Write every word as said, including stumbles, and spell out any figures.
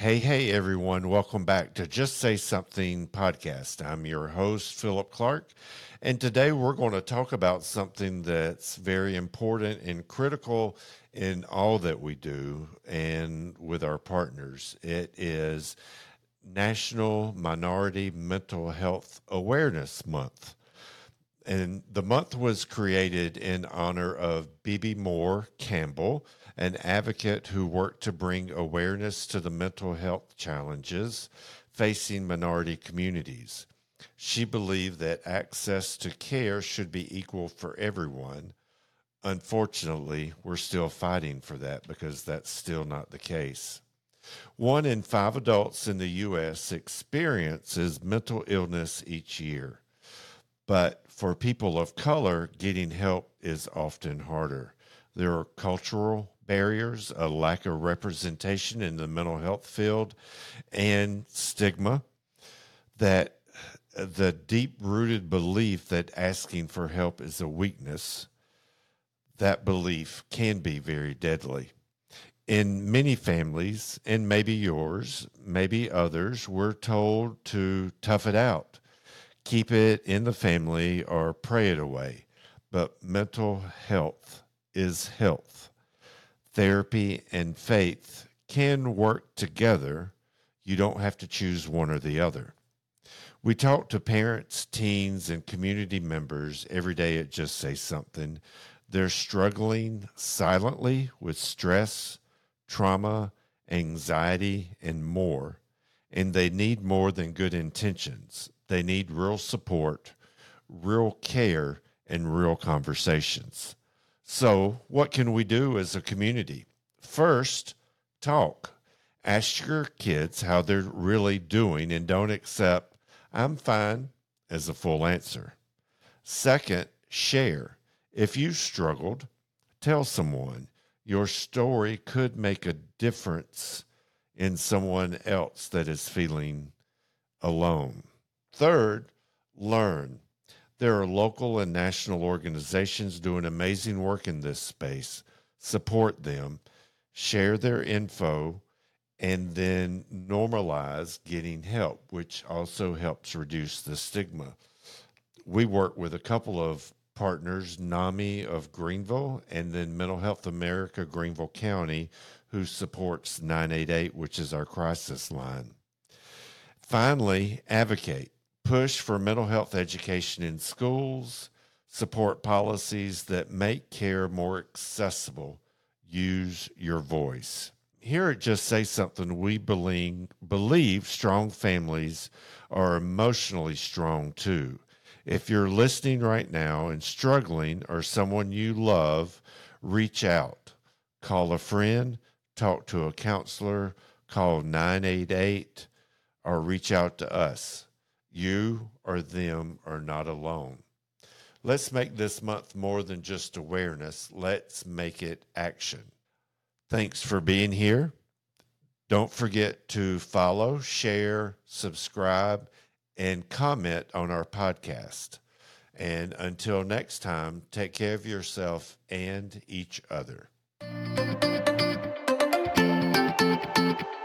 Hey, hey, everyone. Welcome back to Just Say Something podcast. I'm your host, Philip Clark, and today we're going to talk about something that's very important and critical in all that we do and with our partners. It is National Minority Mental Health Awareness Month. And the month was created in honor of Bebe Moore Campbell, an advocate who worked to bring awareness to the mental health challenges facing minority communities. She believed that access to care should be equal for everyone. Unfortunately, we're still fighting for that because that's still not the case. One in five adults in the U S experiences mental illness each year. But for people of color, getting help is often harder. There are cultural barriers, a lack of representation in the mental health field, and stigma that the deep rooted belief that asking for help is a weakness, that belief can be very deadly. In many families, and maybe yours, maybe others, we're told to tough it out, keep it in the family, or pray it away. But mental health is health. Therapy and faith can work together. You don't have to choose one or the other. We talk to parents, teens, and community members every day at Just Say Something. They're struggling silently with stress, trauma, anxiety, and more. And they need more than good intentions. They need real support, real care, and real conversations. So, what can we do as a community? First, talk. Ask your kids how they're really doing and don't accept, I'm fine, as a full answer. Second, share. If you struggled, tell someone. Your story could make a difference in someone else that is feeling alone. Third, learn. There are local and national organizations doing amazing work in this space. Support them, share their info, and then normalize getting help, which also helps reduce the stigma. We work with a couple of partners, NAMI of Greenville, and then Mental Health America Greenville County, who supports nine eight eight, which is our crisis line. Finally, advocate. Push for mental health education in schools, support policies that make care more accessible. Use your voice. Here at Just Say Something, we believe, believe strong families are emotionally strong too. If you're listening right now and struggling or someone you love, reach out. Call a friend, talk to a counselor, call nine eight eight, or reach out to us. You or them are not alone. Let's make this month more than just awareness. Let's make it action. Thanks for being here. Don't forget to follow, share, subscribe, and comment on our podcast. And until next time, take care of yourself and each other.